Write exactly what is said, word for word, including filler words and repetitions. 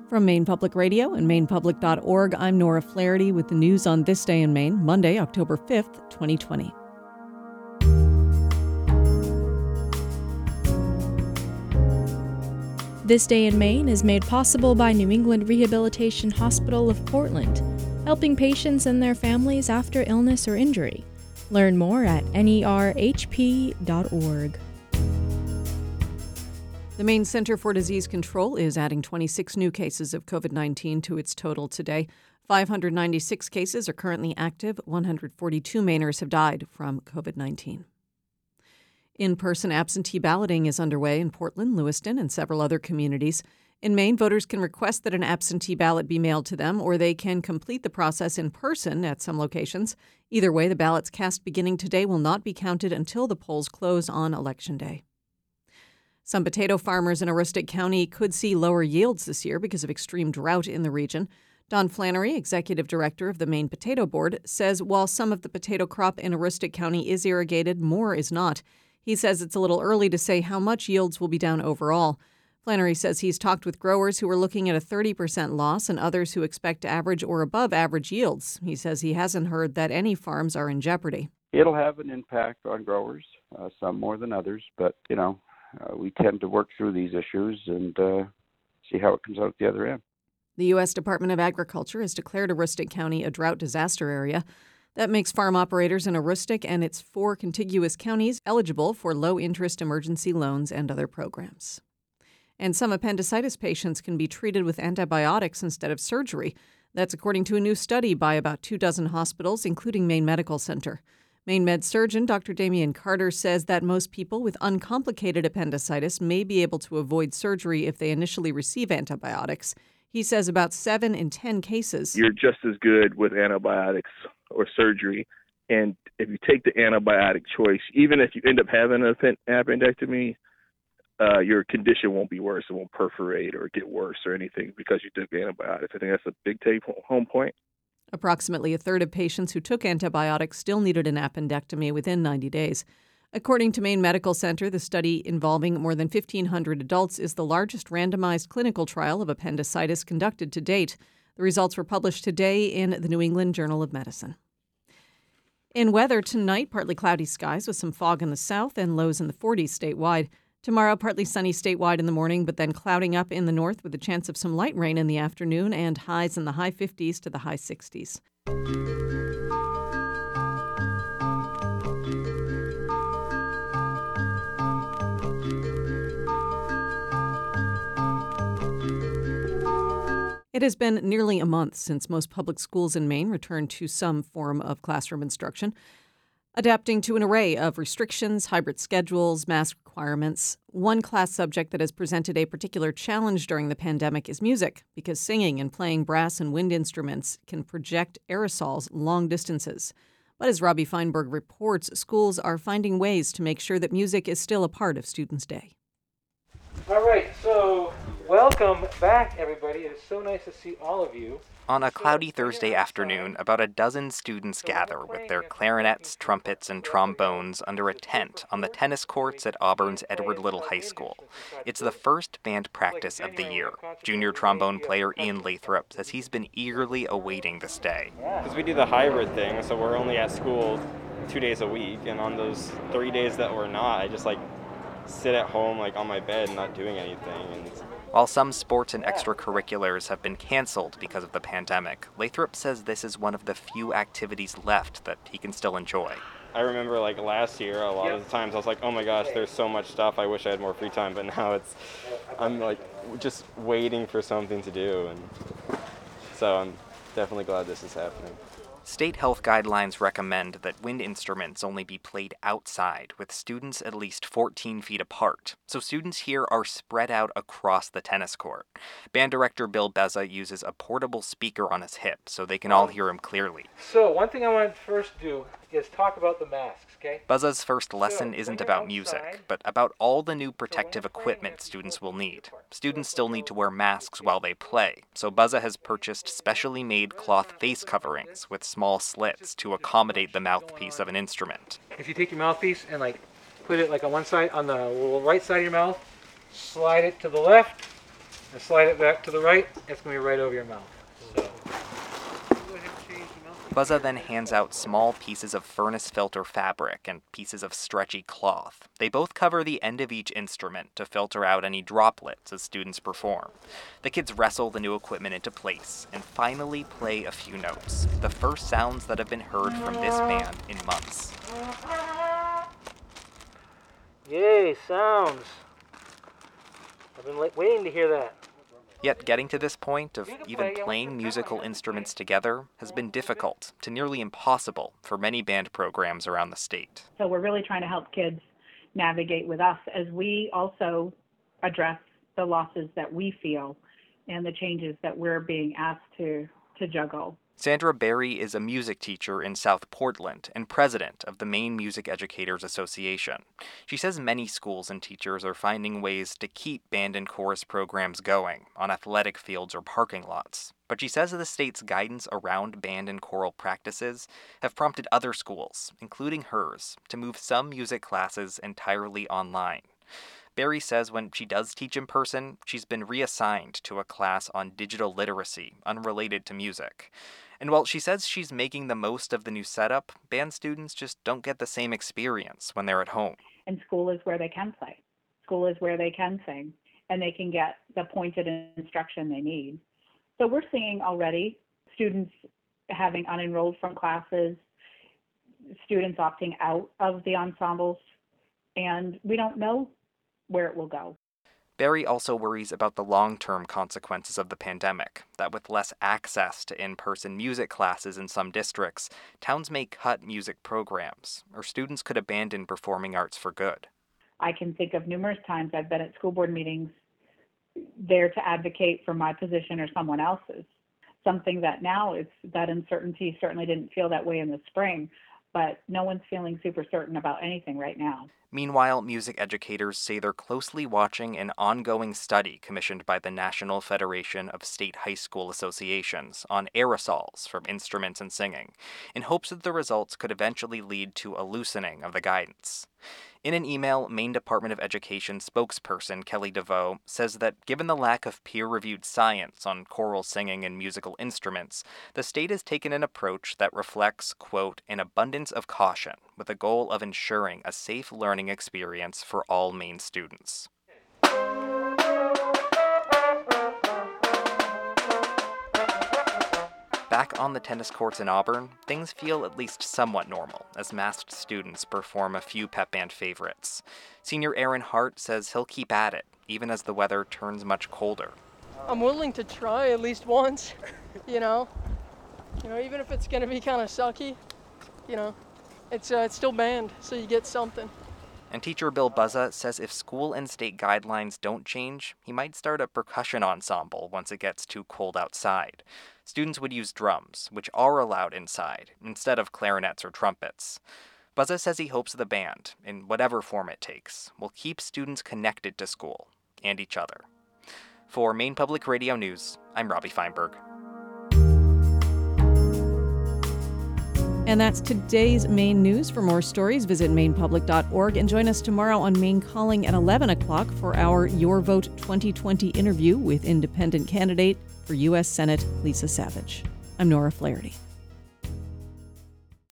From Maine Public Radio and maine public dot org, I'm Nora Flaherty with the news on This Day in Maine, Monday, October fifth, twenty twenty. This Day in Maine is made possible by New England Rehabilitation Hospital of Portland, helping patients and their families after illness or injury. Learn more at N E R H P dot org. The Maine Center for Disease Control is adding twenty-six new cases of covid nineteen to its total today. five hundred ninety-six cases are currently active. one hundred forty-two Mainers have died from covid nineteen. In-person absentee balloting is underway in Portland, Lewiston, and several other communities. In Maine, voters can request that an absentee ballot be mailed to them, or they can complete the process in person at some locations. Either way, the ballots cast beginning today will not be counted until the polls close on Election Day. Some potato farmers in Aroostook County could see lower yields this year because of extreme drought in the region. Don Flannery, executive director of the Maine Potato Board, says while some of the potato crop in Aroostook County is irrigated, more is not. He says it's a little early to say how much yields will be down overall. Flannery says he's talked with growers who are looking at a thirty percent loss and others who expect average or above average yields. He says he hasn't heard that any farms are in jeopardy. It'll have an impact on growers, uh, some more than others, but, you know, Uh, we tend to work through these issues and uh, see how it comes out at the other end. The U S Department of Agriculture has declared Aroostook County a drought disaster area. That makes farm operators in Aroostook and its four contiguous counties eligible for low-interest emergency loans and other programs. And some appendicitis patients can be treated with antibiotics instead of surgery. That's according to a new study by about two dozen hospitals, including Maine Medical Center. Maine Med surgeon Doctor Damian Carter says that most people with uncomplicated appendicitis may be able to avoid surgery if they initially receive antibiotics. He says about seven in ten cases. You're just as good with antibiotics or surgery. And if you take the antibiotic choice, even if you end up having an appendectomy, uh, your condition won't be worse. It won't perforate or get worse or anything because you took antibiotics. I think that's a big take home point. Approximately a third of patients who took antibiotics still needed an appendectomy within ninety days. According to Maine Medical Center, the study involving more than fifteen hundred adults is the largest randomized clinical trial of appendicitis conducted to date. The results were published today in the New England Journal of Medicine. In weather tonight, partly cloudy skies with some fog in the south and lows in the forties statewide. Tomorrow, partly sunny statewide in the morning, but then clouding up in the north with a chance of some light rain in the afternoon and highs in the high fifties to the high sixties. It has been nearly a month since most public schools in Maine returned to some form of classroom instruction, adapting to an array of restrictions, hybrid schedules, mask requirements. One class subject that has presented a particular challenge during the pandemic is music, because singing and playing brass and wind instruments can project aerosols long distances. But as Robbie Feinberg reports, schools are finding ways to make sure that music is still a part of students' day. All right, so welcome back, everybody. It is so nice to see all of you. On a cloudy Thursday afternoon, about a dozen students gather with their clarinets, trumpets, and trombones under a tent on the tennis courts at Auburn's Edward Little High School. It's the first band practice of the year. Junior trombone player Ian Lathrop says he's been eagerly awaiting this day. Because we do the hybrid thing, so we're only at school two days a week, and on those three days that we're not, I just like sit at home like on my bed not doing anything. And while some sports and extracurriculars have been canceled because of the pandemic, Lathrop says this is one of the few activities left that he can still enjoy. I remember like last year, a lot of the times I was like, oh my gosh, there's so much stuff, I wish I had more free time, but now it's, I'm like just waiting for something to do, and so I'm definitely glad this is happening. State health guidelines recommend that wind instruments only be played outside, with students at least fourteen feet apart, so students here are spread out across the tennis court. Band director Bill Beza uses a portable speaker on his hip so they can all hear him clearly. So one thing I want to first do is talk about the masks, okay? Beza's first lesson isn't about music, but about all the new protective equipment students will need. Students still need to wear masks while they play, so Beza has purchased specially made cloth face coverings with small slits to accommodate the mouthpiece of an instrument. If you take your mouthpiece and like put it like on one side, on the right side of your mouth, slide it to the left, And slide it back to the right, it's going to be right over your mouth. So. Buzza then hands out small pieces of furnace filter fabric and pieces of stretchy cloth. They both cover the end of each instrument to filter out any droplets as students perform. The kids wrestle the new equipment into place and finally play a few notes, the first sounds that have been heard from this band in months. Yay, sounds. I've been waiting to hear that. Yet getting to this point of even playing musical instruments together has been difficult to nearly impossible for many band programs around the state. So we're really trying to help kids navigate with us as we also address the losses that we feel and the changes that we're being asked to, to juggle. Sandra Berry is a music teacher in South Portland and president of the Maine Music Educators Association. She says many schools and teachers are finding ways to keep band and chorus programs going on athletic fields or parking lots. But she says the state's guidance around band and choral practices have prompted other schools, including hers, to move some music classes entirely online. Berry says when she does teach in person, she's been reassigned to a class on digital literacy, unrelated to music. And while she says she's making the most of the new setup, band students just don't get the same experience when they're at home. And school is where they can play. School is where they can sing, and they can get the pointed instruction they need. So we're seeing already students having unenrolled from classes, students opting out of the ensembles, and we don't know where it will go. Berry also worries about the long-term consequences of the pandemic, that with less access to in-person music classes in some districts, towns may cut music programs, or students could abandon performing arts for good. I can think of numerous times I've been at school board meetings there to advocate for my position or someone else's. Something that now is that uncertainty certainly didn't feel that way in the spring, but no one's feeling super certain about anything right now. Meanwhile, music educators say they're closely watching an ongoing study commissioned by the National Federation of State High School Associations on aerosols from instruments and singing, in hopes that the results could eventually lead to a loosening of the guidance. In an email, Maine Department of Education spokesperson Kelly DeVoe says that given the lack of peer-reviewed science on choral singing and musical instruments, the state has taken an approach that reflects, quote, an abundance of caution, with the goal of ensuring a safe learning experience for all Maine students. Back on the tennis courts in Auburn, things feel at least somewhat normal as masked students perform a few pep band favorites. Senior Aaron Hart says he'll keep at it, even as the weather turns much colder. I'm willing to try at least once, you know. You know, even if it's going to be kind of sucky, you know, it's, uh, it's still band, so you get something. And teacher Bill Buzza says if school and state guidelines don't change, he might start a percussion ensemble once it gets too cold outside. Students would use drums, which are allowed inside, instead of clarinets or trumpets. Buzza says he hopes the band, in whatever form it takes, will keep students connected to school and each other. For Maine Public Radio News, I'm Robbie Feinberg. And that's today's Maine news. For more stories, visit maine public dot org and join us tomorrow on Maine Calling at eleven o'clock for our Your Vote twenty twenty interview with independent candidate for U S Senate Lisa Savage. I'm Nora Flaherty.